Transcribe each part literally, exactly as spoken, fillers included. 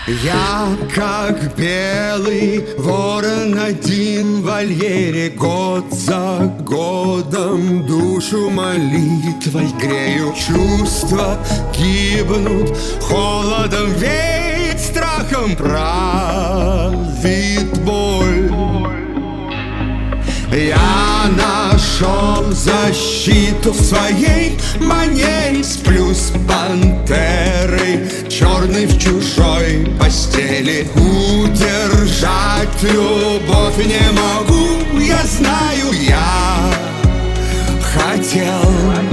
Я, как белый ворон, один в вольере, год за годом душу молитвой грею. Чувства гибнут, холодом веет, страхом правит боль. Я нашел защиту в своей манере, сплю с пантерой черной в чужой постели. Удержать любовь не могу, я знаю, я хотел.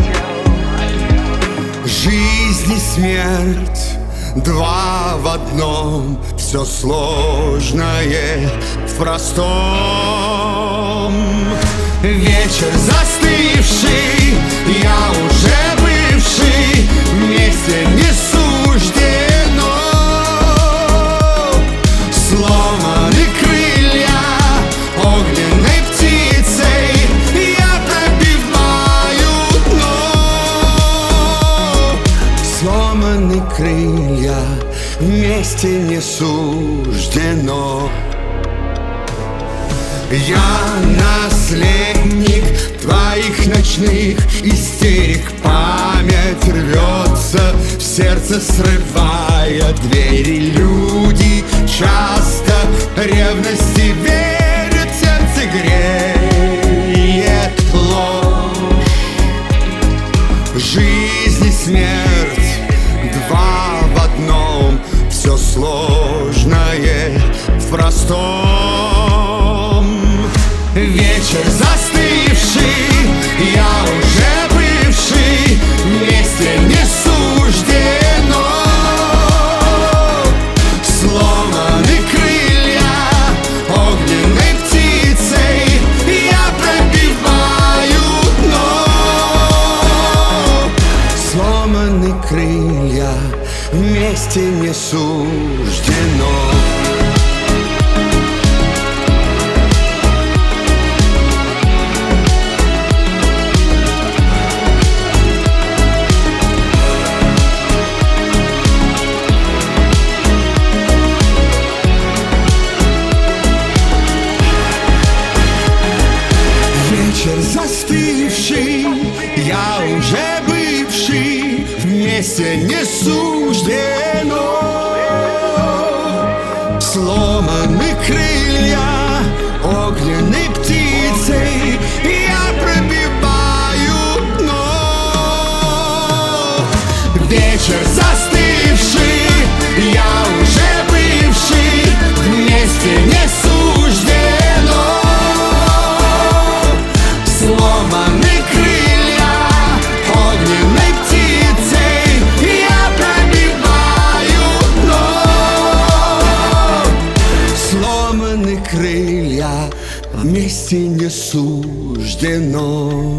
Жизнь и смерть два в одном, все сложное в простом. Вечер застывший, я уже бывший, вместе не суждено. Сломаны крылья огненной птицей, я пробиваю дно. Сломаны крылья, вместе не суждено. Я наследник твоих ночных истерик. Память рвется в сердце, срывая двери. Люди часто ревности верят, сердце греет ложь. Жизнь и смерть два в одном, все сложное в простом. Вечер застывший, я уже бывший, вместе не суждено. Сломаны крылья огненной птицей, я пробиваю дно. Сломаны крылья, вместе не суждено. Вечер застывший, я уже бывший, вместе не суждено. Сломаны крылья огненной птицей, я пробиваю дно. Вечер застывший, я уже бывший, вместе не суждено. Сломаны крылья огненной птицей, я пробиваю дно. Сломаны крылья, вместе не суждено.